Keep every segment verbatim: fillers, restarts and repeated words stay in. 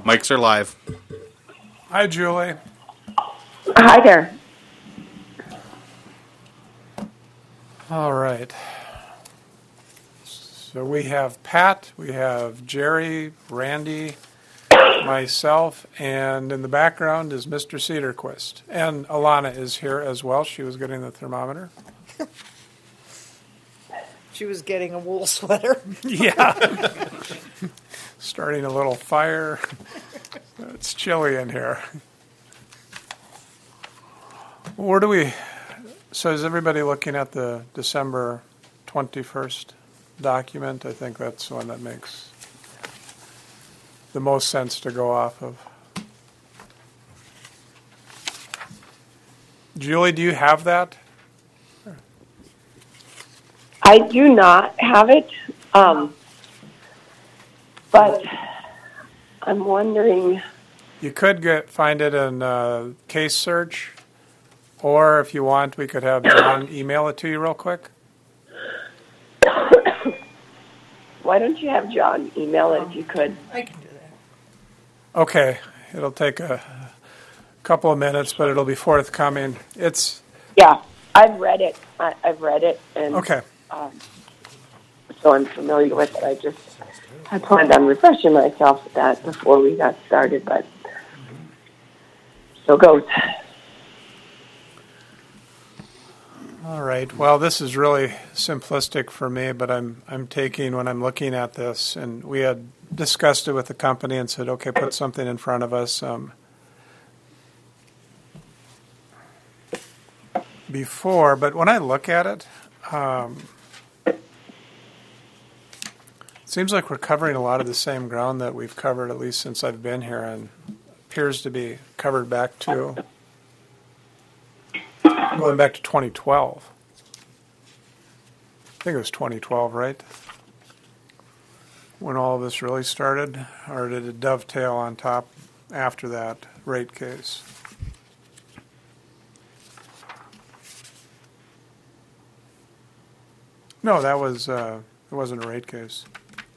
Mics are live. Hi, Julie. Hi there. All right. So we have Pat, we have Jerry, Randy, myself, and in the background is Mister Cedarquist. And Alana is here as well. She was getting the thermometer. She was getting a wool sweater. Yeah. Starting a little fire. It's chilly in here. Where do we... So is everybody looking at the December twenty-first document? I think that's the one that makes the most sense to go off of. Julie, do you have that? I do not have it, um, but I'm wondering... You could get find it in uh, case search, or if you want, we could have John email it to you real quick. Why don't you have John email it if you could? I can do that. Okay, it'll take a couple of minutes, but it'll be forthcoming. It's Yeah, I've read it. I, I've read it, and okay. um, so I'm familiar with it. I just I planned on refreshing myself with that before we got started, but so goes. All right. Well, this is really simplistic for me, but I'm I'm taking when I'm looking at this, and we had discussed it with the company and said, okay, put something in front of us. Um, before, but when I look at it, um, it seems like we're covering a lot of the same ground that we've covered, at least since I've been here, and appears to be covered back to going back to twenty twelve. I think it was twenty twelve, right? When all of this really started, or did it dovetail on top after that rate case? No, that was, uh, it wasn't a rate case.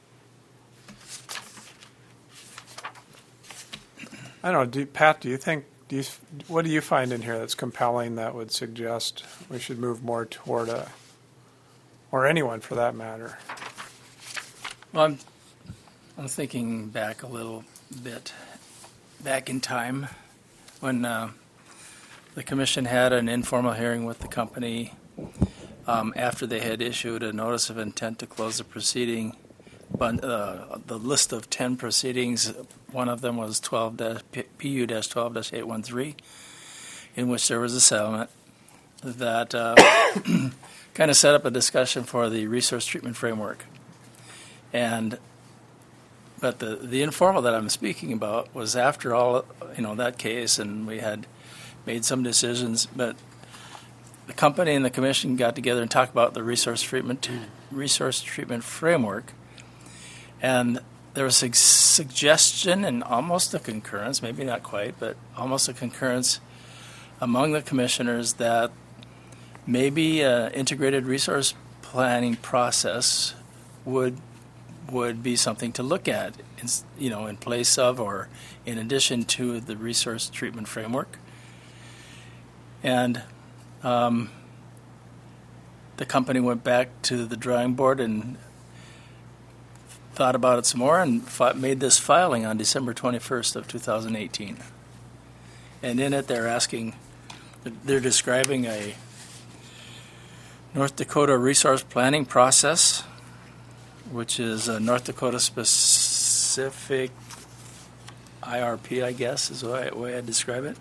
I don't know, do, Pat, do you think, do you, what do you find in here that's compelling that would suggest we should move more toward a, or anyone for that matter? Well, I'm, I'm thinking back a little bit, back in time, when uh, the commission had an informal hearing with the company um, after they had issued a notice of intent to close the proceeding. But uh, the list of ten proceedings, one of them was twelve P U twelve dash eight one three, in which there was a settlement that uh, kind of set up a discussion for the resource treatment framework. And but the the informal that I'm speaking about was after all, you know, that case, and we had made some decisions, but the company and the commission got together and talked about the resource treatment resource treatment framework. And there was a suggestion and almost a concurrence, maybe not quite, but almost a concurrence among the commissioners that maybe an integrated resource planning process would would be something to look at, in, you know, in place of or in addition to the resource treatment framework. And um, the company went back to the drawing board and thought about it some more and fought, made this filing on December twenty-first of two thousand eighteen. And in it, they're asking, they're describing a North Dakota resource planning process, which is a North Dakota specific I R P, I guess, is the way, way I describe it.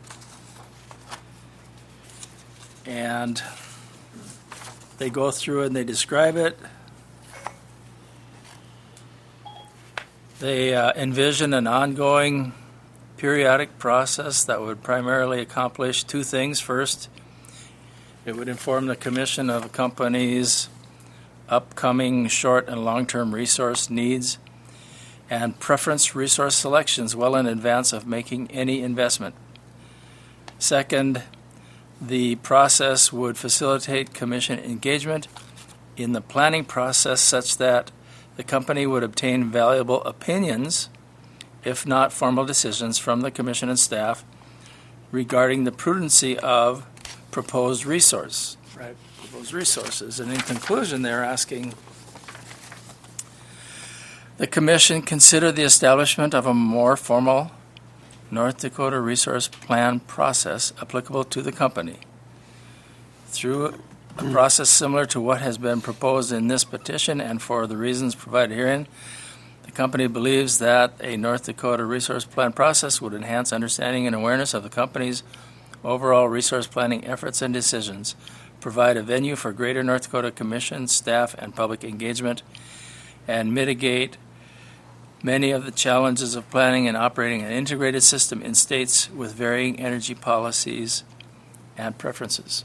And they go through it and they describe it. They uh, envision an ongoing periodic process that would primarily accomplish two things. First, it would inform the commission of a company's upcoming short and long-term resource needs and preference resource selections well in advance of making any investment. Second, the process would facilitate commission engagement in the planning process such that the company would obtain valuable opinions if not formal decisions from the Commission and staff regarding the prudency of proposed resource, right, proposed resources. And in conclusion, they're asking the Commission consider the establishment of a more formal North Dakota Resource Plan process applicable to the company through a process similar to what has been proposed in this petition, and for the reasons provided herein, the company believes that a North Dakota Resource Plan process would enhance understanding and awareness of the company's overall resource planning efforts and decisions, provide a venue for greater North Dakota Commission, staff, and public engagement, and mitigate many of the challenges of planning and operating an integrated system in states with varying energy policies and preferences.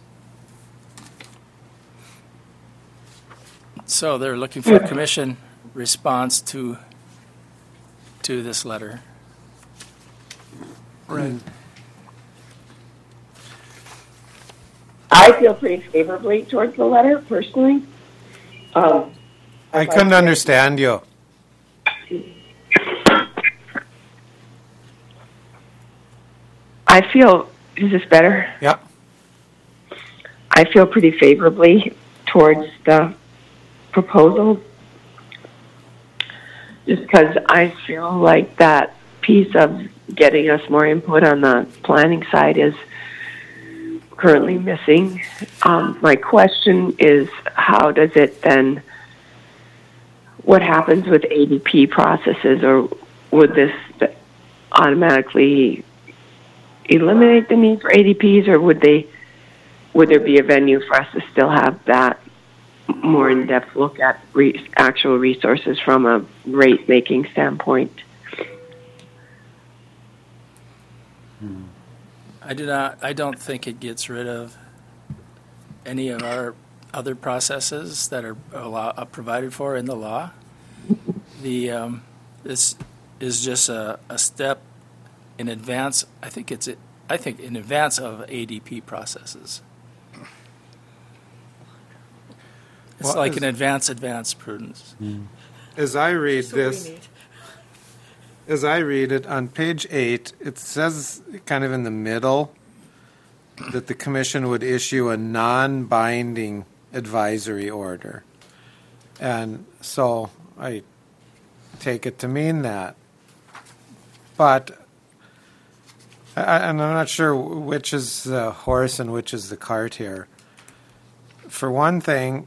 So they're looking for a commission response to to this letter. Right. I feel pretty favorably towards the letter, personally. Um, I couldn't understand you. I feel, is this better? Yeah. I feel pretty favorably towards the proposal, just because I feel like that piece of getting us more input on the planning side is currently missing. Um, my question is, how does it then, what happens with A D P processes, or would this automatically eliminate the need for A D Ps, or would they, would there be a venue for us to still have that more in-depth look at re- actual resources from a rate-making standpoint? I do not. I don't think it gets rid of any of our other processes that are allow, uh, provided for in the law. The um, this is just a, a step in advance. I think it's. I think in advance of A D P processes. It's Well, like is- an advance, advance prudence. As I read That's what we this, need. as I read it on page eight, it says kind of in the middle that the commission would issue a non-binding advisory order. And so I take it to mean that. But, I, and I'm not sure which is the horse and which is the cart here. For one thing,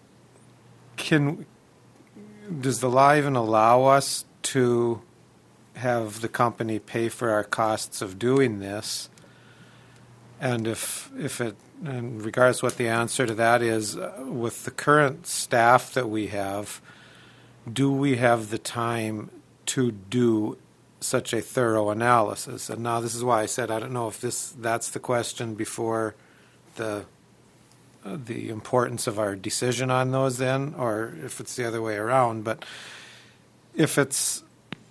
can does the law even allow us to have the company pay for our costs of doing this? And if if it, and regardless what the answer to that is, uh, with the current staff that we have, do we have the time to do such a thorough analysis? And now this is why I said I don't know if this that's the question before the uh, the importance of our decision on those then, or if it's the other way around. But if it's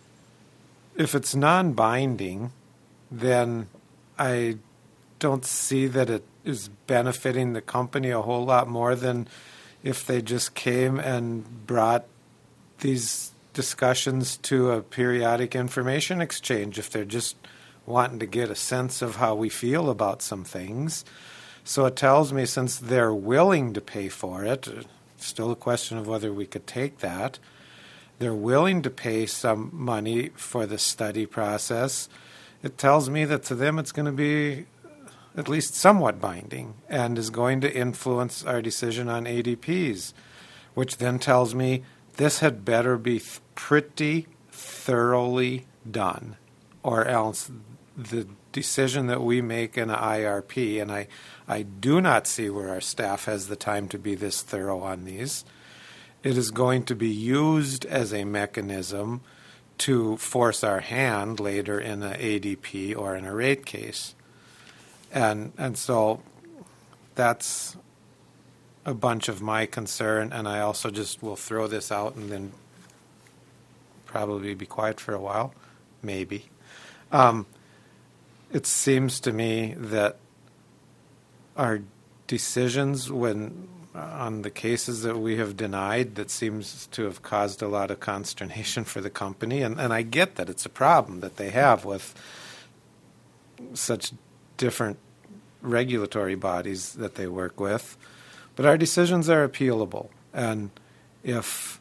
if it's non-binding, then I don't see that it is benefiting the company a whole lot more than if they just came and brought these discussions to a periodic information exchange, if they're just wanting to get a sense of how we feel about some things. So it tells me, since they're willing to pay for it, still a question of whether we could take that, they're willing to pay some money for the study process, it tells me that to them it's going to be at least somewhat binding and is going to influence our decision on A D Ps, which then tells me this had better be th- pretty thoroughly done, or else the decision that we make in an I R P, and I, I do not see where our staff has the time to be this thorough on these, it is going to be used as a mechanism to force our hand later in an A D P or in a rate case. And and so that's a bunch of my concern, and I also just will throw this out and then probably be quiet for a while, maybe. Um, it seems to me that our decisions, when on the cases that we have denied that seems to have caused a lot of consternation for the company. And, and I get that it's a problem that they have with such different regulatory bodies that they work with. But our decisions are appealable. And if,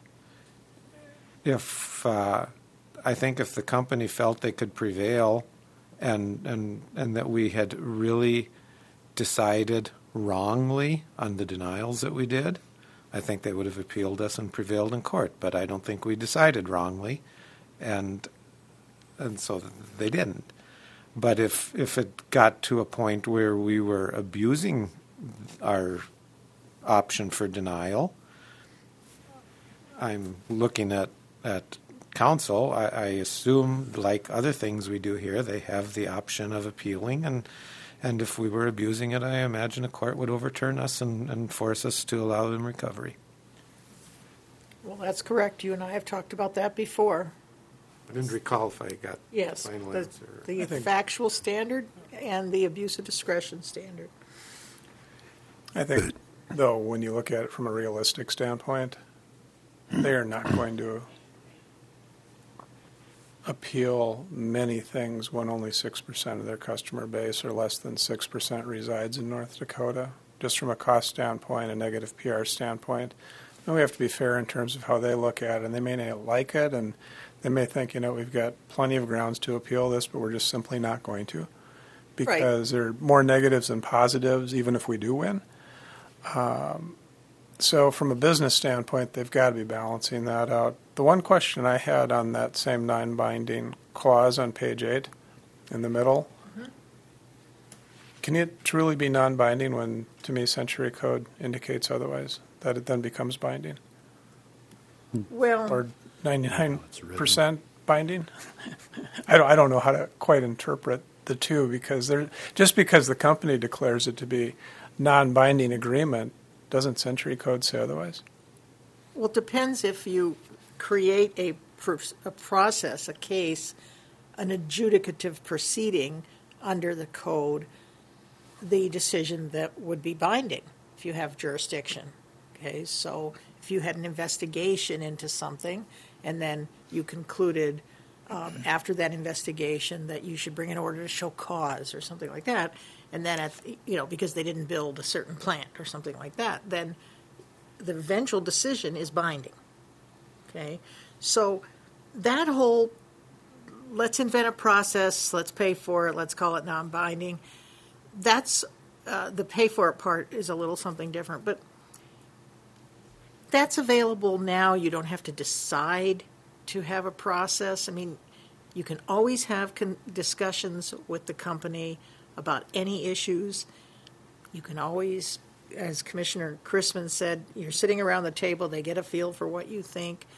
if uh, I think if the company felt they could prevail and, and, and that we had really decided wrongly on the denials that we did, I think they would have appealed us and prevailed in court. But I don't think we decided wrongly, and and so they didn't. But if if it got to a point where we were abusing our option for denial, I'm looking at at council. I, I assume, like other things we do here, they have the option of appealing, and And if we were abusing it, I imagine a court would overturn us and, and force us to allow them recovery. Well, that's correct. You and I have talked about that before. I didn't recall if I got Yes, the final the, answer. the I think- factual standard and the abuse of discretion standard. I think, though, when you look at it from a realistic standpoint, they are not going to appeal many things when only six percent of their customer base or less than six percent resides in North Dakota. Just from a cost standpoint, a negative P R standpoint, and we have to be fair in terms of how they look at it. And they may not like it, and they may think, you know, we've got plenty of grounds to appeal this, but we're just simply not going to, because there are more negatives than positives, even if we do win. Um, so from a business standpoint, they've got to be balancing that out. The one question I had on that same non-binding clause on page eight in the middle, mm-hmm. Can it truly be non-binding when, to me, Century Code indicates otherwise, that it then becomes binding? Well, Or ninety-nine percent binding? I don't, I don't know how to quite interpret the two, because they're, just because the company declares it to be non-binding agreement, doesn't Century Code say otherwise? well, it depends if you create a, pr- a process, a case, an adjudicative proceeding under the code, the decision that would be binding if you have jurisdiction. Okay, so if you had an investigation into something and then you concluded um, after that investigation that you should bring an order to show cause or something like that, and then at you know because they didn't build a certain plant or something like that, then the eventual decision is binding. Okay, so that whole let's invent a process, let's pay for it, let's call it non-binding. That's uh, the pay for it part is a little something different, but that's available now. You don't have to decide to have a process. I mean, you can always have con- discussions with the company about any issues. You can always, as Commissioner Chrisman said, you're sitting around the table, they get a feel for what you think.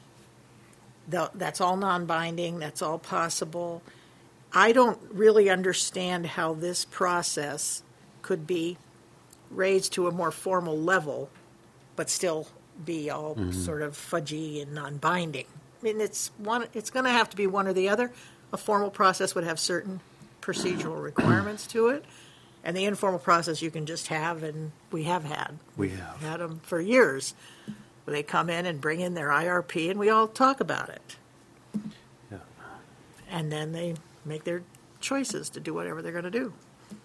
The, that's all non-binding, that's all possible. I don't really understand how this process could be raised to a more formal level, but still be all mm-hmm. sort of fudgy and non-binding. I mean, it's one. It's going to have to be one or the other. A formal process would have certain procedural requirements to it, and the informal process you can just have, and we have had. We have had them for years. Where they come in and bring in their I R P, and we all talk about it. Yeah. And then they make their choices to do whatever they're going to do.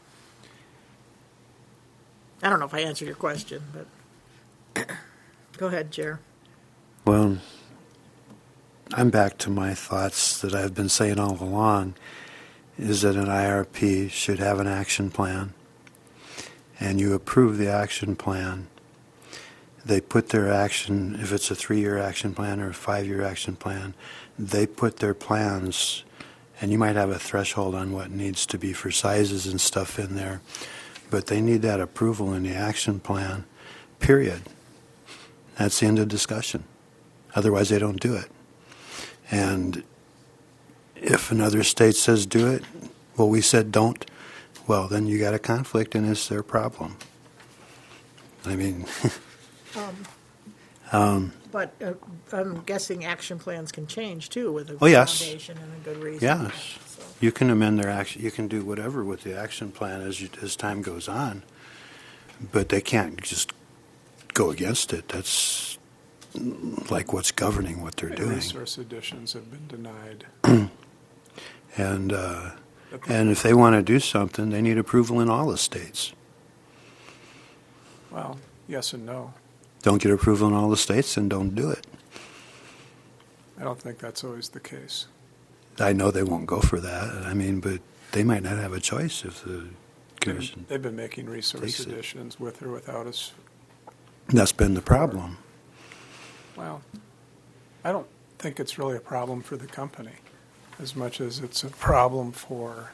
I don't know if I answered your question, but go ahead, Chair. Well, I'm back to my thoughts that I've been saying all along, is that an I R P should have an action plan, and you approve the action plan. They put their action, if it's a three-year action plan or a five-year action plan, they put their plans, and you might have a threshold on what needs to be for sizes and stuff in there, but they need that approval in the action plan, period. That's the end of discussion. Otherwise, they don't do it. And if another state says do it, well, we said don't, well, then you got a conflict, and it's their problem. I mean... Um, um, but uh, I'm guessing action plans can change too with a oh, yes. foundation and a good reason. Yes, so. You can amend their action. You can do whatever with the action plan as you, as time goes on, but they can't just go against it. That's like what's governing what they're And doing. resource additions have been denied. And uh, and if they want to do something, they need approval in all the states. Well, yes and no. Don't get approval in all the states, then don't do it. I don't think that's always the case. I know they won't go for that. I mean, but they might not have a choice if the commission. They've been making resource takes it. additions with or without us. That's been the problem. Well, I don't think it's really a problem for the company as much as it's a problem for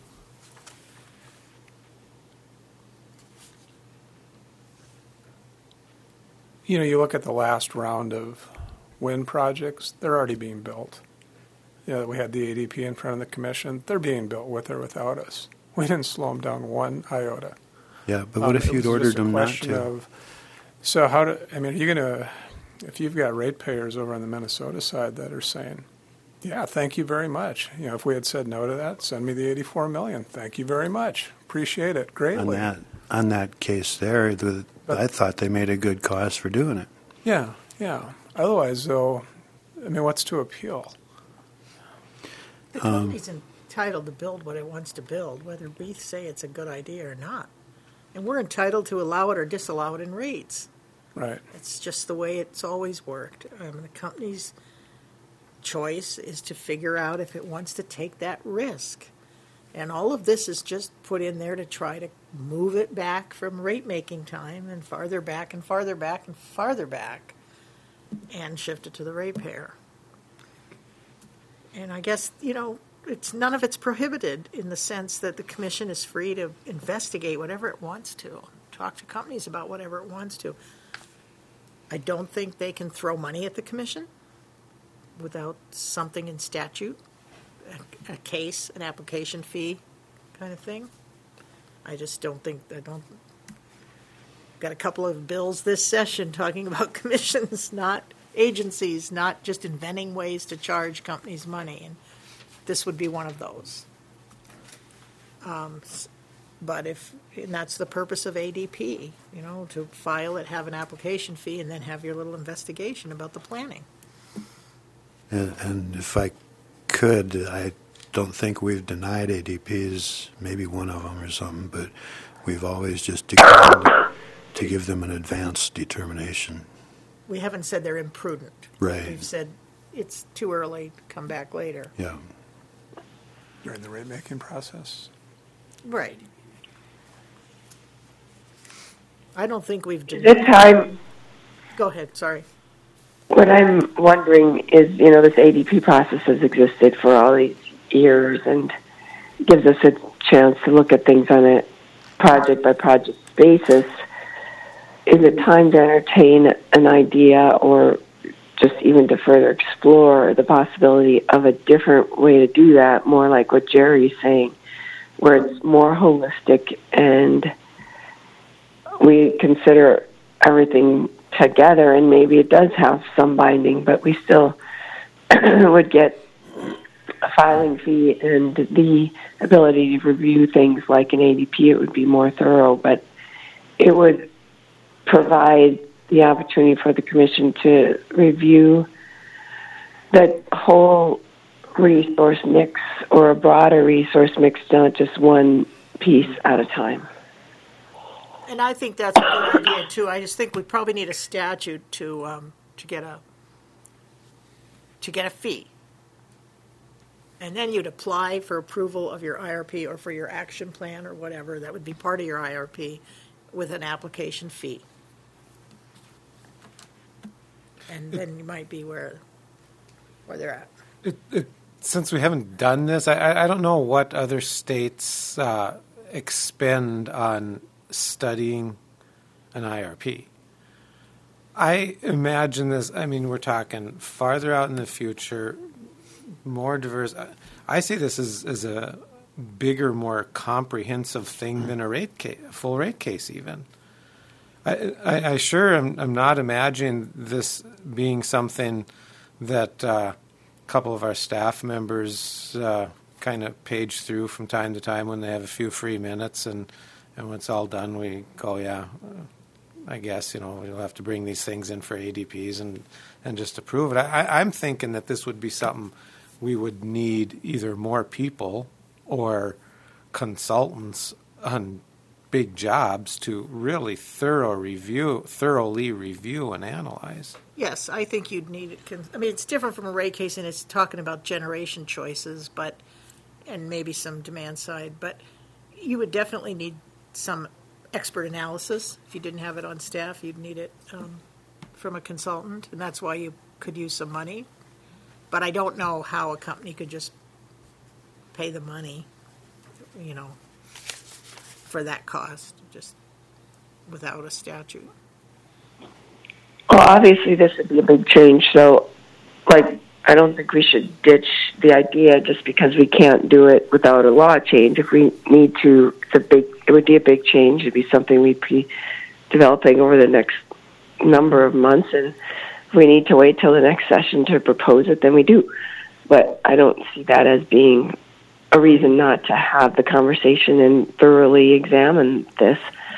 you know, you look at the last round of wind projects, they're already being built. You know, we had the A D P in front of the commission. They're being built with or without us. We didn't slow them down one iota. Yeah, but what Um, if it you'd was ordered just a them not question to? of- so how do, I mean, are you going to, if you've got ratepayers over on the Minnesota side that are saying, yeah, thank you very much. You know, if we had said no to that, send me the eighty-four million. Thank you very much. Appreciate it On greatly. that, on that case there, the, But- I thought they made a good cause for doing it. Yeah, yeah. Otherwise, though, I mean, what's to appeal? The Um, company's entitled to build what it wants to build, whether we say it's a good idea or not. And we're entitled to allow it or disallow it in rates. Right. It's just the way it's always worked. Um, the company's choice is to figure out if it wants to take that risk. And all of this is just put in there to try to move it back from rate-making time and farther back and farther back and farther back and shift it to the ratepayer. And I guess, you know, it's none of it's prohibited in the sense that the commission is free to investigate whatever it wants to, talk to companies about whatever it wants to. I don't think they can throw money at the commission without something in statute, a, a case, an application fee kind of thing. I just don't think, I don't, got a couple of bills this session talking about commissions, not agencies, not just inventing ways to charge companies money, and this would be one of those. Um, s- but if, and that's the purpose of A D P, you know, to file it, have an application fee, and then have your little investigation about the planning. And, and if I could, I don't think we've denied A D Ps, maybe one of them or something, but we've always just declined to give them an advanced determination. We haven't said they're imprudent. Right. We've said it's too early, come back later. Yeah. During the rate-making process. Right. I don't think we've. Is it time? Go ahead, sorry. What I'm wondering is, you know, this A D P process has existed for all these years and gives us a chance to look at things on a project-by-project basis. Is it time to entertain an idea or just even to further explore the possibility of a different way to do that, more like what Jerry's saying, where it's more holistic and we consider everything together, and maybe it does have some binding, but we still would get a filing fee and the ability to review things like an A D P. It would be more thorough, but it would provide the opportunity for the commission to review the whole resource mix or a broader resource mix, not just one piece at a time. And I think that's a good idea too. I just think we probably need a statute to um, to get a to get a fee, and then you'd apply for approval of your I R P or for your action plan or whatever that would be part of your I R P with an application fee, and then you might be where where they're at. It, it, since we haven't done this, I- I, I don't know what other states uh, expend on studying an I R P. I imagine this, I mean, we're talking farther out in the future, more diverse. I, I see this as, as a bigger, more comprehensive thing than a rate case, a full rate case even. I, I, I sure am I'm not imagining this being something that uh, a couple of our staff members uh, kind of page through from time to time when they have a few free minutes, and, and when it's all done, we go, yeah, uh, I guess, you know, you'll have to bring these things in for A D Ps and, and just approve it. I, I- I'm thinking that this would be something we would need either more people or consultants on big jobs to really thorough review, thoroughly review and analyze. Yes, I think you'd need it. con- I mean, it's different from a rate case, and it's talking about generation choices, but and maybe some demand side. But you would definitely need some expert analysis. If you didn't have it on staff, you'd need it um, from a consultant, and that's why you could use some money. But I don't know how a company could just pay the money, you know, for that cost, just without a statute. Well, obviously this would be a big change, so, like, I don't think we should ditch the idea just because we can't do it without a law change. If we need to, it's a big, it would be a big change. It'd be something we'd be developing over the next number of months, and if we need to wait till the next session to propose it, then we do. But I don't see that as being a reason not to have the conversation and thoroughly examine this.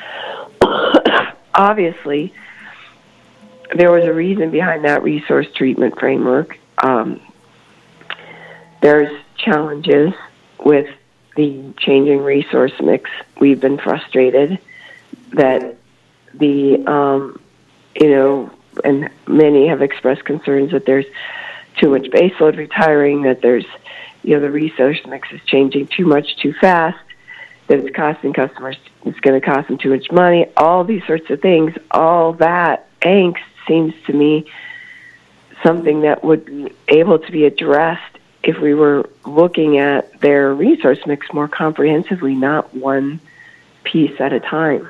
Obviously, there was a reason behind that resource treatment framework. Um, there's challenges with the changing resource mix. We've been frustrated that the, um, you know, and many have expressed concerns that there's too much baseload retiring, that there's, you know, the resource mix is changing too much too fast, that it's costing customers, it's going to cost them too much money, all these sorts of things. All that angst seems to me something that would be able to be addressed if we were looking at their resource mix more comprehensively, not one piece at a time.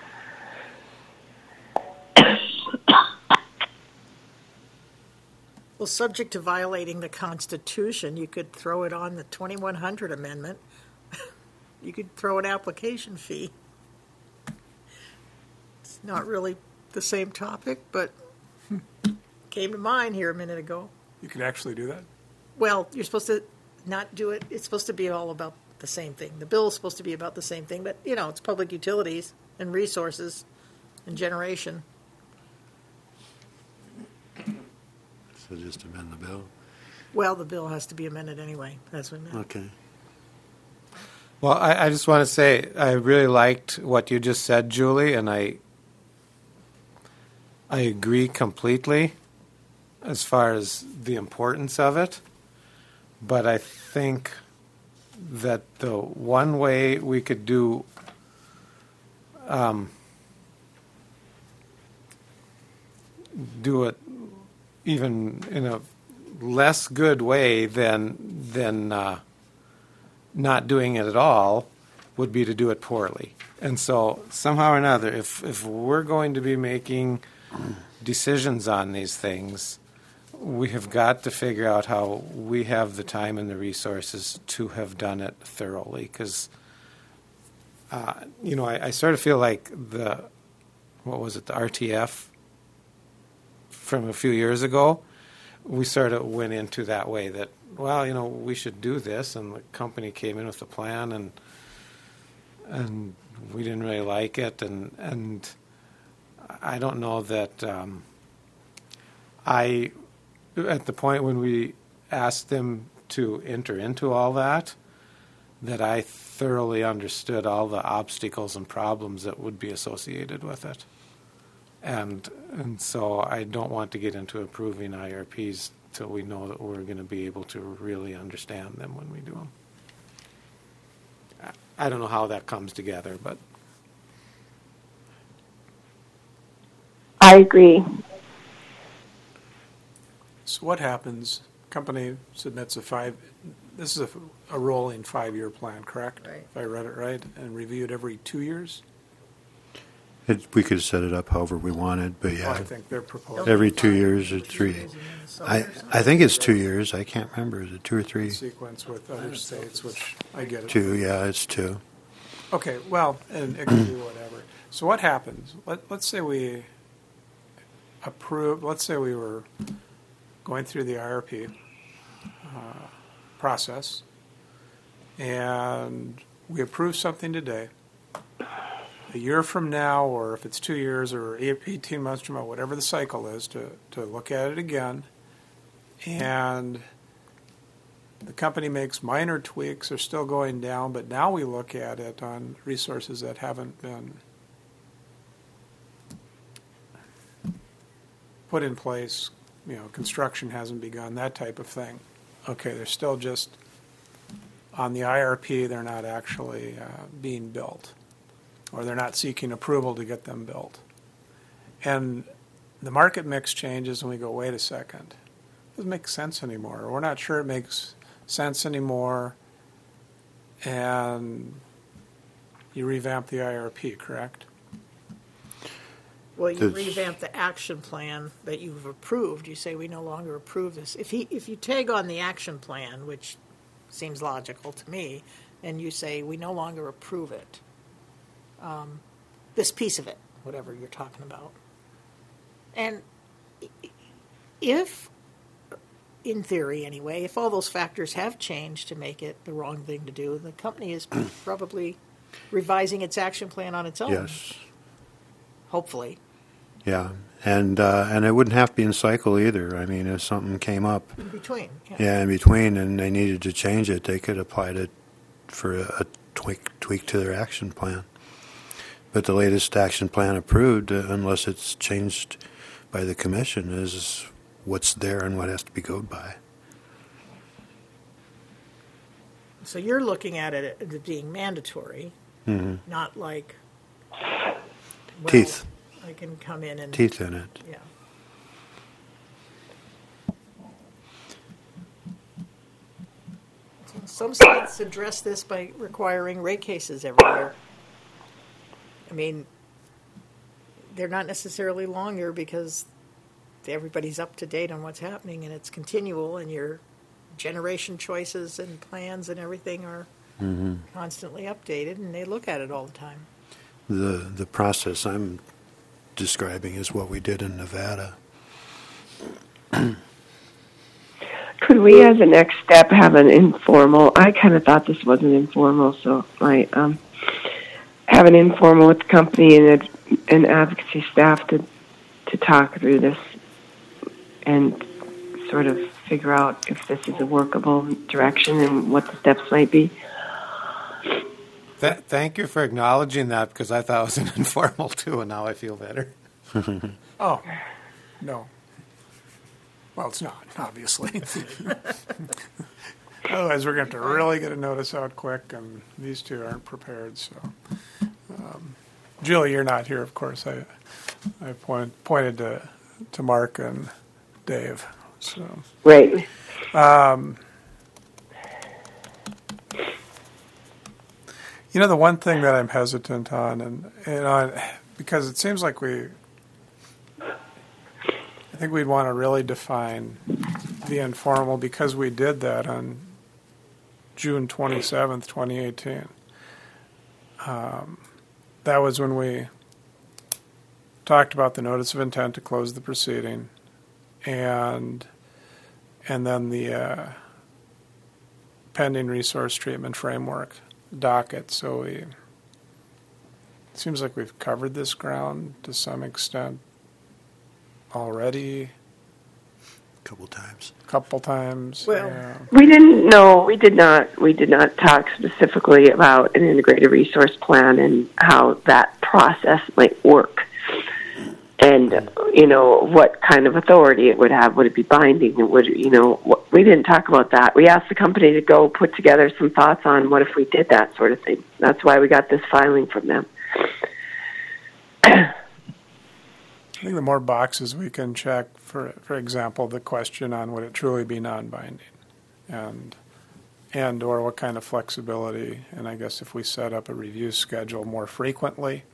Well, subject to violating the Constitution, you could throw it on the twenty-one hundred amendment. You could throw an application fee. It's not really the same topic, but came to mind here a minute ago. You can actually do that? Well, you're supposed to not do it. It's supposed to be all about the same thing. The bill is supposed to be about the same thing, but, you know, it's public utilities and resources and generation. So just amend the bill. Well, the bill has to be amended anyway. That's what I meant. Okay. Well, I, I just want to say I really liked what you just said, Julie, and I I agree completely as far as the importance of it. But I think that the one way we could do um, do it even in a less good way than than uh, not doing it at all would be to do it poorly. And so somehow or another, if if we're going to be making decisions on these things, we have got to figure out how we have the time and the resources to have done it thoroughly. Because, uh, you know, I, I sort of feel like the, what was it, the R T F from a few years ago, we sort of went into that way that, well, you know, we should do this, and the company came in with a plan, and and we didn't really like it, and and I don't know that um, I, at the point when we asked them to enter into all that, that I thoroughly understood all the obstacles and problems that would be associated with it. And and so I don't want to get into approving I R Ps till we know that we're going to be able to really understand them when we do them. I don't know how that comes together, but I agree. So what happens, company submits a five, this is a, a rolling five-year plan, correct? Right. If I read it right, and review it every two years? It, we could set it up however we wanted, but Oh, yeah, I think they're proposing. every two years or three. I, I think it's two years. I can't remember. Is it two or three? Sequence with other states, which I get it. Two, yeah, it's two. Okay, well, and it can be whatever. So what happens? Let, let's say we approve, let's say we were going through the I R P uh, process, and we approve something today, a year from now, or if it's two years or eighteen months from now, whatever the cycle is, to, to look at it again. And the company makes minor tweaks, are still going down, but now we look at it on resources that haven't been put in place, you know, construction hasn't begun, that type of thing. Okay, they're still just on the I R P, they're not actually uh, being built, or they're not seeking approval to get them built. And the market mix changes and we go, wait a second, it doesn't make sense anymore. We're not sure it makes sense anymore, and you revamp the I R P, correct? Well, you That's- revamp the action plan that you've approved. You say we no longer approve this. If he, if you tag on the action plan, which seems logical to me, and you say we no longer approve it, um, this piece of it, whatever you're talking about, and if, in theory anyway, if all those factors have changed to make it the wrong thing to do, the company is probably revising its action plan on its own. Yes. Hopefully. Yeah. And uh, and it wouldn't have to be in cycle either. I mean, if something came up, In between. Yeah. yeah, in between, and they needed to change it, they could apply it for a, a tweak, tweak to their action plan. But the latest action plan approved, uh, unless it's changed by the commission, is what's there and what has to be go by. So you're looking at it as being mandatory, Mm-hmm. not like well, Teeth. I can come in and Teeth in it. Yeah. Some states address this by requiring rate cases every year. I mean, they're not necessarily longer because everybody's up to date on what's happening and it's continual, and your generation choices and plans and everything are Mm-hmm. constantly updated, and they look at it all the time. The the process I'm describing is what we did in Nevada. Could we, as a next step, have an informal? I kind of thought this wasn't informal, so I um, have an informal with the company and ad- and advocacy staff to to talk through this and sort of figure out if this is a workable direction and what the steps might be. Th- thank you for acknowledging that, because I thought it was an informal too, and now I feel better. Oh, no. Well, it's not, obviously. Otherwise, we're going to have to really get a notice out quick, and these two aren't prepared. So, um, Julie, you're not here, of course. I I point, pointed to to Mark and Dave. So, Right. um, you know, the one thing that I'm hesitant on, and and on because it seems like we. I think we'd want to really define the informal, because we did that on June twenty-seventh, twenty eighteen. Um, that was when we talked about the notice of intent to close the proceeding, and and then the uh, pending resource treatment framework docket. So we it seems like we've covered this ground to some extent already, A couple times. a couple times. Well- yeah. We didn't know, we did not, we did not talk specifically about an integrated resource plan and how that process might work. And, you know, what kind of authority it would have. Would it be binding? It would, you know, what, we didn't talk about that. We asked the company to go put together some thoughts on what if we did that sort of thing. That's why we got this filing from them. I think the more boxes we can check, for for example, the question on would it truly be non-binding, and and or what kind of flexibility, and I guess if we set up a review schedule more frequently.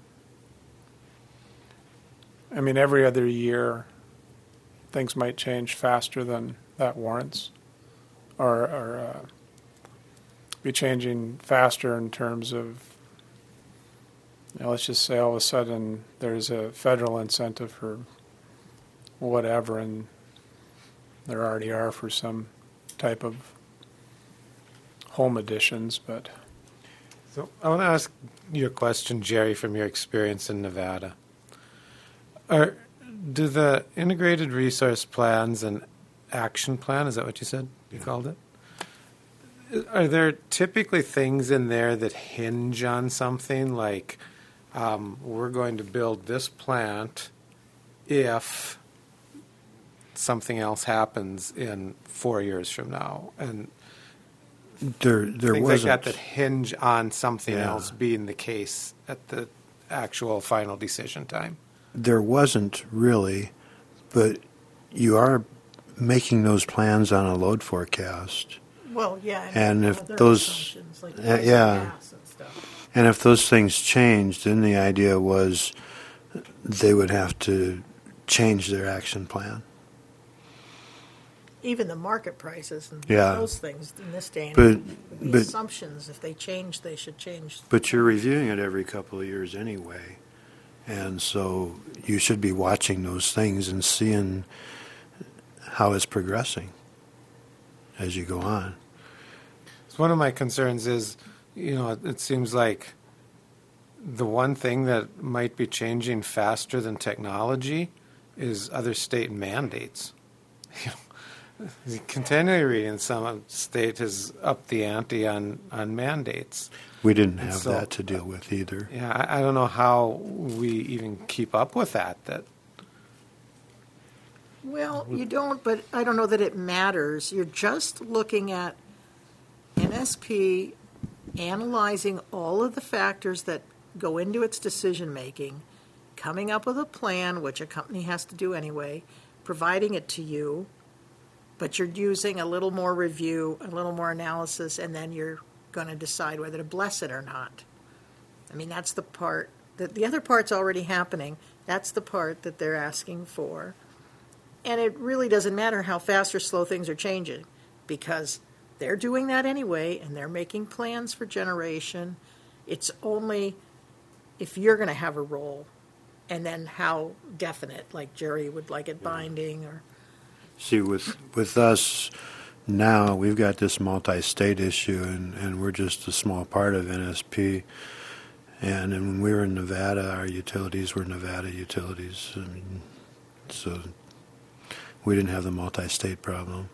I mean, every other year, things might change faster than that warrants, or, or uh, be changing faster in terms of, you know, let's just say all of a sudden there's a federal incentive for whatever, and there already are for some type of home additions, but So I want to ask you a question, Jerry, from your experience in Nevada. Are, do the integrated resource plans and action plan, is that what you said you yeah. called it? Are there typically things in there that hinge on something like um, we're going to build this plant if something else happens in four years from now? And There, there things wasn't. like that that hinge on something Yeah. else being the case at the actual final decision time. There wasn't really, but you are making those plans on a load forecast. Well, yeah. And if other those- assumptions, like uh, price of yeah. gas and stuff. And if those things changed, then the idea was they would have to change their action plan. Even the market prices and Yeah. those things in this day and But- age, the but- assumptions, if they change, they should change. But you're reviewing it every couple of years anyway. And so you should be watching those things and seeing how it's progressing as you go on. So one of my concerns is, you know, it, it seems like the one thing that might be changing faster than technology is other state mandates. You continually reading some state has upped the ante on, on mandates. We didn't And have so- that to deal with either. Yeah, I, I don't know how we even keep up with that. That Well, you don't, but I don't know that it matters. You're just looking at N S P analyzing all of the factors that go into its decision-making, coming up with a plan, which a company has to do anyway, providing it to you, but you're using a little more review, a little more analysis, and then you're going to decide whether to bless it or not. I mean, that's the part, that the other part's already happening. That's the part that they're asking for. And it really doesn't matter how fast or slow things are changing, because they're doing that anyway, and they're making plans for generation. It's only if you're going to have a role, and then how definite, like Jerry would like it binding, or See, with with us now, we've got this multi-state issue, and, and we're just a small part of N S P. And, and when we were in Nevada, our utilities were Nevada utilities. I mean, so we didn't have the multi-state problem.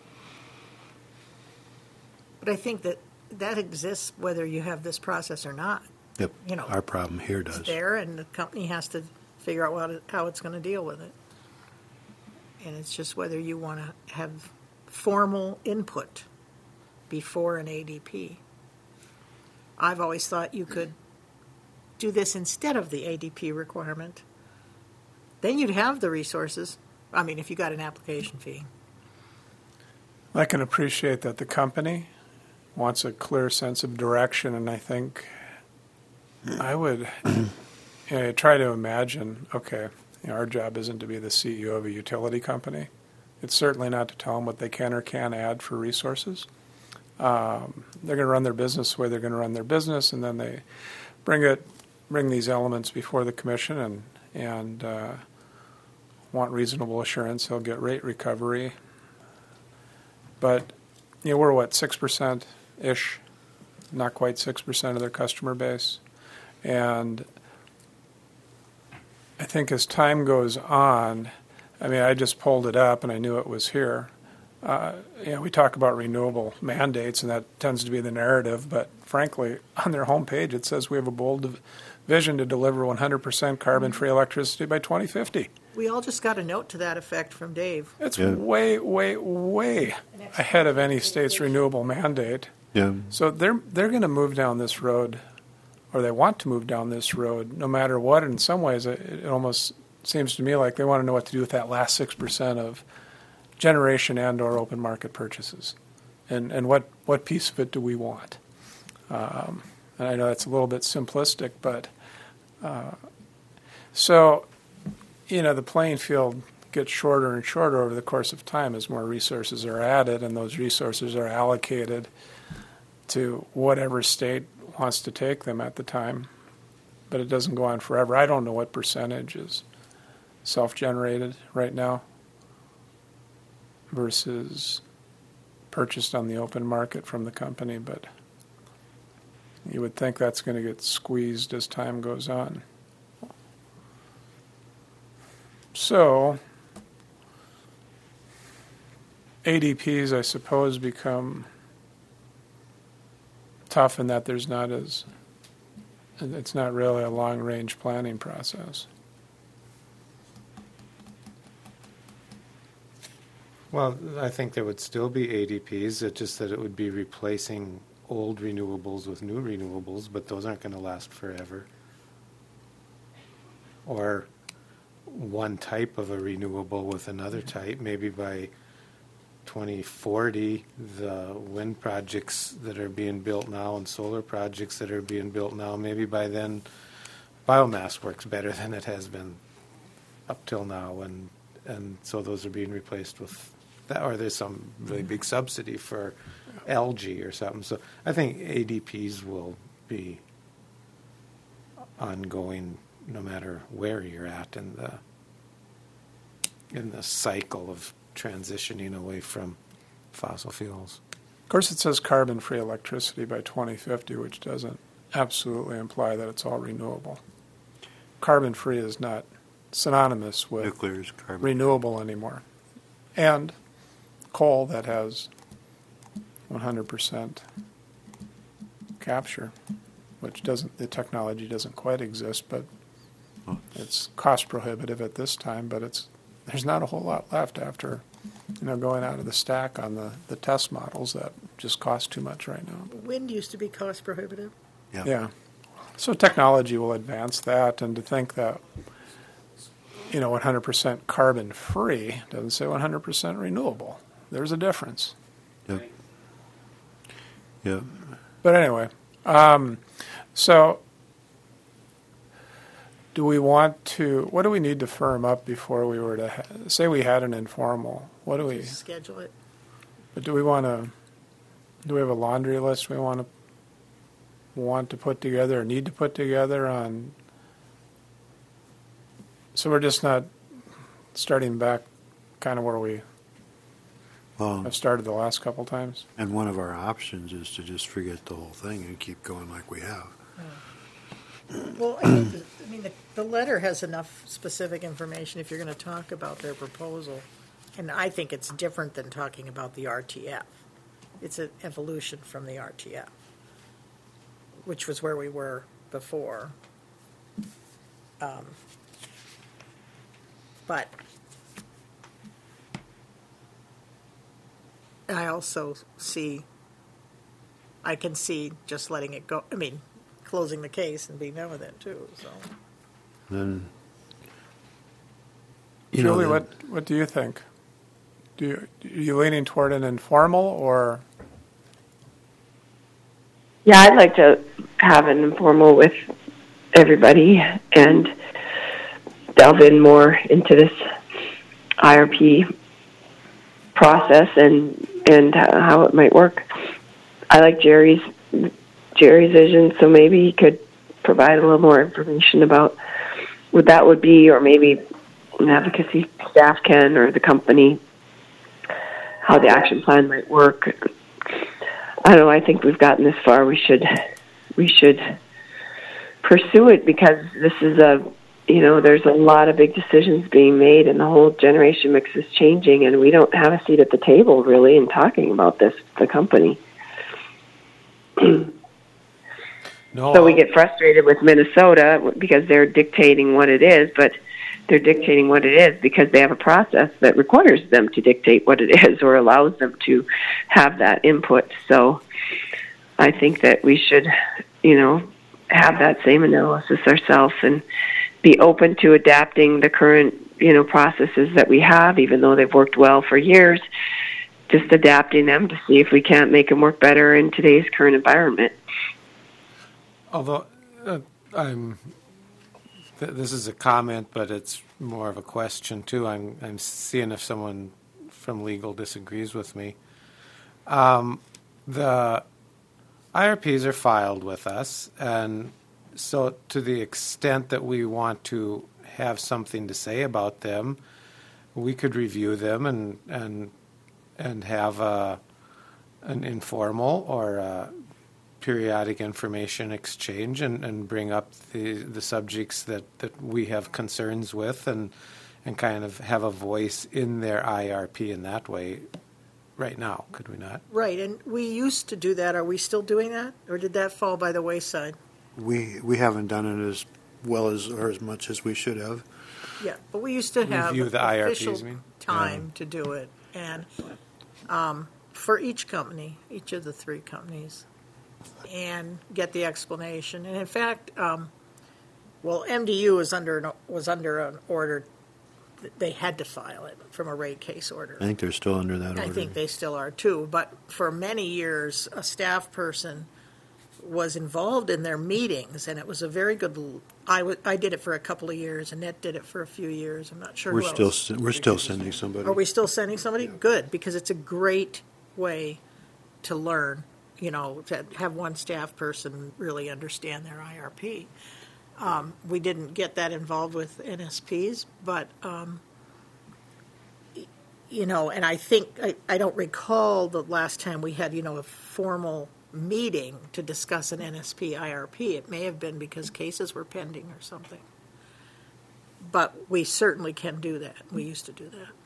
but I think that that exists whether you have this process or not. Yep, You know, our problem here It's does. there, and the company has to figure out what it, how it's going to deal with it. And it's just whether you want to have formal input before an A D P. I've always thought you could do this instead of the A D P requirement. Then you'd have the resources. I mean, if you got an application fee. I can appreciate that the company wants a clear sense of direction, and I think I would you know, try to imagine, okay, you know, our job isn't to be the C E O of a utility company. It's certainly not to tell them what they can or can't add for resources. Um, they're going to run their business the way they're going to run their business, and then they bring it, bring these elements before the commission, and and uh, want reasonable assurance they'll get rate recovery. But you know, we're what, six percent ish, not quite six percent of their customer base, and I think as time goes on, I mean, I just pulled it up and I knew it was here. Uh, you know, we talk about renewable mandates, and that tends to be the narrative, but frankly, on their homepage, it says we have a bold vision to deliver one hundred percent carbon-free electricity by twenty fifty. We all just got a note to that effect from Dave. It's Yeah. way, way, way ahead of any state's renewable mandate. Yeah, So they're they're going to move down this road, or they want to move down this road, no matter what. In some ways, it, it almost seems to me like they want to know what to do with that last six percent of generation and/or open market purchases, and and what what piece of it do we want? Um, and I know that's a little bit simplistic, but uh, so you know the playing field gets shorter and shorter over the course of time as more resources are added, and those resources are allocated to whatever state wants to take them at the time. But it doesn't go on forever. I don't know what percentage is self-generated right now versus purchased on the open market from the company, but You would think that's going to get squeezed as time goes on. So, A D Ps, I suppose, become tough in that there's not as, it's not really a long-range planning process. Well, I think there would still be A D Ps, it's just that it would be replacing old renewables with new renewables, but those aren't going to last forever. Or one type of a renewable with another type. Maybe by twenty forty, the wind projects that are being built now and solar projects that are being built now, maybe by then biomass works better than it has been up till now, and and so those are being replaced with that, or there's some really big subsidy for algae or something. So I think A D Ps will be ongoing no matter where you're at in the in the cycle of transitioning away from fossil fuels. Of course, it says carbon-free electricity by twenty fifty, which doesn't absolutely imply that it's all renewable. Carbon-free is not synonymous with Nuclear is carbon. renewable anymore. And coal that has one hundred percent capture, which doesn't, the technology doesn't quite exist, but it's cost prohibitive at this time, but it's, there's not a whole lot left after, you know, going out of the stack on the, the test models that just cost too much right now. Wind used to be cost prohibitive. Yeah. Yeah. So technology will advance that, and to think that, you know, one hundred percent carbon free doesn't say one hundred percent renewable. There's a difference. Yep. Yep. But anyway, um, so do we want to, what do we need to firm up before we were to, ha- say we had an informal, what do we, Schedule it. but do we want to, do we have a laundry list we want to, want to put together or need to put together on, so we're just not starting back kind of where we Well, have started the last couple times? and one of our options is to just forget the whole thing and keep going like we have. Well, I think the- I mean, the, the letter has enough specific information if you're going to talk about their proposal. And I think it's different than talking about the R T F. It's an evolution from the R T F, which was where we were before. Um, But I also see, I can see just letting it go, I mean, closing the case and being done with it too, so. Then, you know, Julie, then- what, what do you think? Do you, are you leaning toward an informal or, Yeah, I'd like to have an informal with everybody and delve in more into this I R P process and and how it might work. I like Jerry's Jerry's vision, so maybe he could provide a little more information about what that would be, or maybe an advocacy staff can, or the company, how the action plan might work. I don't know. I think we've gotten this far. We should we should pursue it, because this is a you know there's a lot of big decisions being made, and the whole generation mix is changing, and we don't have a seat at the table really in talking about this. The company. No, So we get frustrated with Minnesota because they're dictating what it is, but they're dictating what it is because they have a process that requires them to dictate what it is, or allows them to have that input. So I think that we should, you know, have that same analysis ourselves and be open to adapting the current, you know, processes that we have, even though they've worked well for years, just adapting them to see if we can't make them work better in today's current environment. although uh, I'm, th- this is a comment, but it's more of a question too. I'm I'm seeing if someone from legal disagrees with me. Um, the I R Ps are filed with us, and so to the extent that we want to have something to say about them, we could review them and and and have a, an informal or a, periodic information exchange and, and bring up the, the subjects that, that we have concerns with and and kind of have a voice in their I R P in that way right now, could we not? Right, and we used to do that. Are we still doing that? Or did that fall by the wayside? We we haven't done it as well as or as much as we should have. Yeah, but we used to have Review the I R Ps, official you mean? time to do it. And um, for each company, each of the three companies, and get the explanation. And in fact, um, well, M D U was under an, was under an order. They had to file it from a rate case order. I think they're still under that order. I think they still are too. But for many years, a staff person was involved in their meetings, and it was a very good. I, w- I did it for a couple of years, and Annette did it for a few years. I'm not sure. We're who still else. we're still sending somebody. Are we still sending somebody? Good, because it's a great way to learn. You know, to have one staff person really understand their I R P. Um, we didn't get that involved with N S Ps, but, um, you know, and I think, I, I don't recall the last time we had, you know, a formal meeting to discuss an N S P I R P. It may have been because cases were pending or something. But we certainly can do that. We used to do that.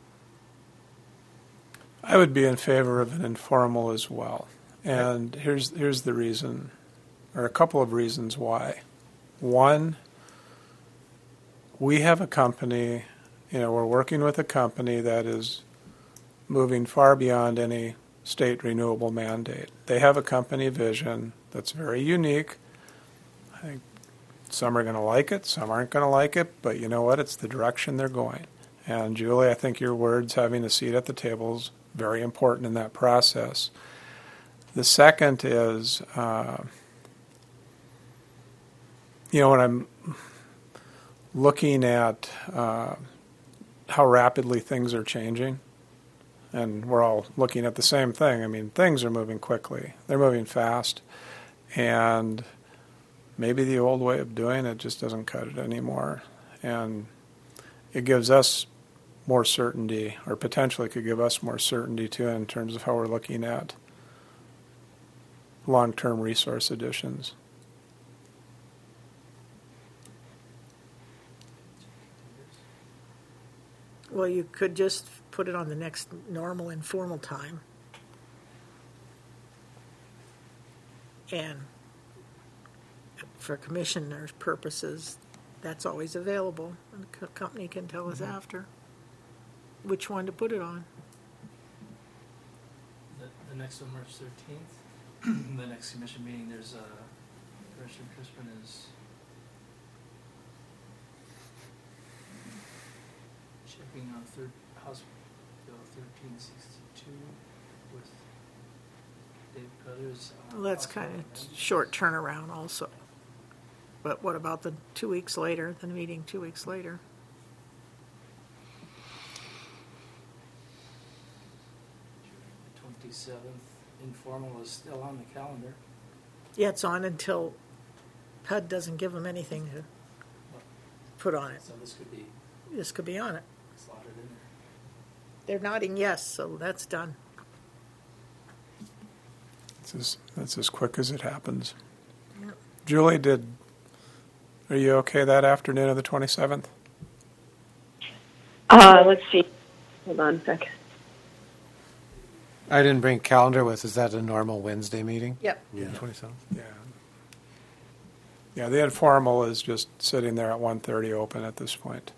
I would be in favor of an informal as well. And here's here's the reason, or a couple of reasons why. One, we have a company, you know, we're working with a company that is moving far beyond any state renewable mandate. They have a company vision that's very unique. I think some are going to like it, some aren't going to like it, but you know what? It's the direction they're going. And Julie, I think your words, having a seat at the table, is very important in that process. The second is, uh, you know, when I'm looking at uh, how rapidly things are changing, and we're all looking at the same thing. I mean, things are moving quickly. They're moving fast. And maybe the old way of doing it just doesn't cut it anymore. And it gives us more certainty, or potentially could give us more certainty, too, in terms of how we're looking at long-term resource additions. Well, you could just put it on the next normal informal time. And for commissioners' purposes, that's always available. And the co- company can tell us after which one to put it on. The, the next one, March thirteenth, the next commission meeting, there's a, Commissioner Crispin is checking on third, House Bill thirteen sixty-two with Dave Brothers. uh, Well, that's House kind Bill of short turnaround also. But what about the two weeks later, the meeting two weeks later? twenty-seventh, informal is still on the calendar. Yeah, it's on until P U D doesn't give them anything to put on it. So this could be This could be on it. slotted in there. They're nodding yes, so that's done. It's as, that's as quick as it happens. Yep. Julie, did are you okay that afternoon of the twenty-seventh? Uh, let's see. Hold on a second. I didn't bring calendar with. Is that a normal Wednesday meeting? Yep. Yeah. twenty-seventh? Yeah. Yeah, the informal is just sitting there at one thirty open at this point.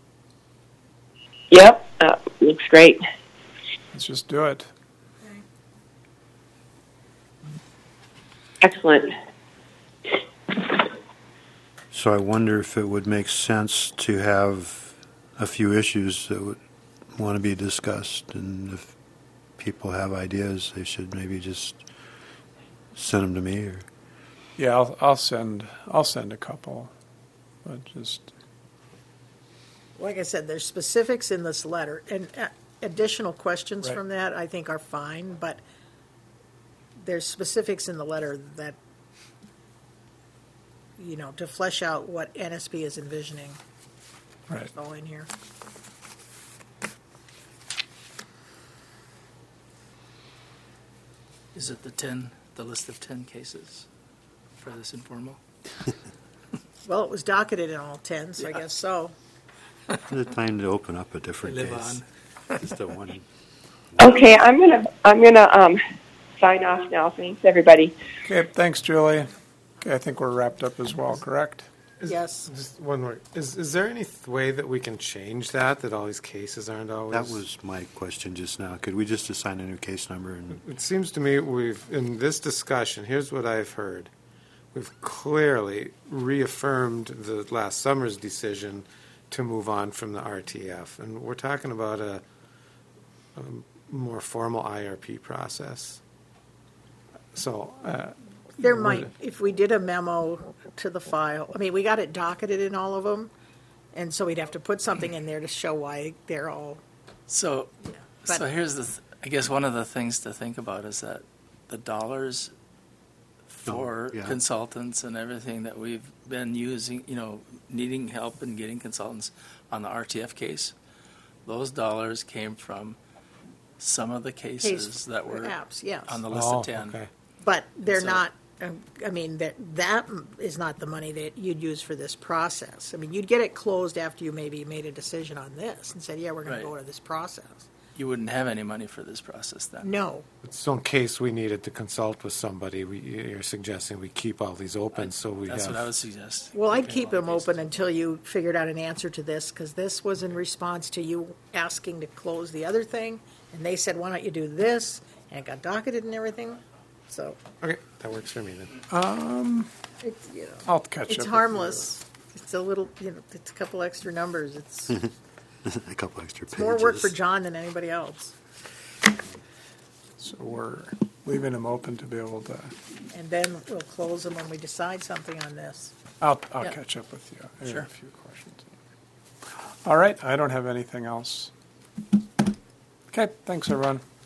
Yep, uh, looks great. Let's just do it. Excellent. So I wonder if it would make sense to have a few issues that would want to be discussed, and if people have ideas, they should maybe just send them to me. Or Yeah, I'll, I'll send I'll send a couple, but just Like I said, there's specifics in this letter, and uh, additional questions Right. from that I think are fine, but there's specifics in the letter that, you know, to flesh out what N S B is envisioning. right. It's all in here. Is it the ten the list of ten cases for this informal? Well, it was docketed in all ten, so I guess so. The time to open up a different Live case. Just a one. Okay, I'm gonna I'm gonna um, sign off now. Thanks, everybody. Okay, thanks, Julie. Okay, I think we're wrapped up as well, correct? Is- Yes. Just one more. Is, is there any th- way that we can change that, that all these cases aren't always? That was my question just now. Could we just assign a new case number? And It seems to me we've, in this discussion, here's what I've heard. We've clearly reaffirmed the last summer's decision to move on from the R T F. And we're talking about a, a more formal I R P process. So, uh, There Would might, it? if we did a memo to the file, I mean, we got it docketed in all of them, and so we'd have to put something in there to show why they're all, So, But- so here's the, th- I guess one of the things to think about is that the dollars for Oh, yeah. consultants and everything that we've been using, you know, needing help and getting consultants on the R T F case, those dollars came from some of the cases case that were perhaps, yes. on the list oh, of ten. okay. But they're So- not, um, I mean, that, that is not the money that you'd use for this process. I mean, you'd get it closed after you maybe made a decision on this and said, yeah, we're going to Right. go to this process. You wouldn't have any money for this process then. No, So in case we needed to consult with somebody, we, you're suggesting we keep all these open so we That's have. what I would suggest. well, I'd Okay. keep them open until you figured out an answer to this, because this was in response to you asking to close the other thing, and they said, why don't you do this, and it got docketed and everything, so, Okay, that works for me then. it's, you know. I'll catch up. It's with you. harmless. It's a little, you know, it's a couple extra numbers. It's a couple extra pages. more work for John than anybody else. So we're leaving them open to be able to, And then we'll close them when we decide something on this. I'll, I'll Yeah. catch up with you. I have Sure. a few questions. All right, I don't have anything else. Okay, thanks, everyone.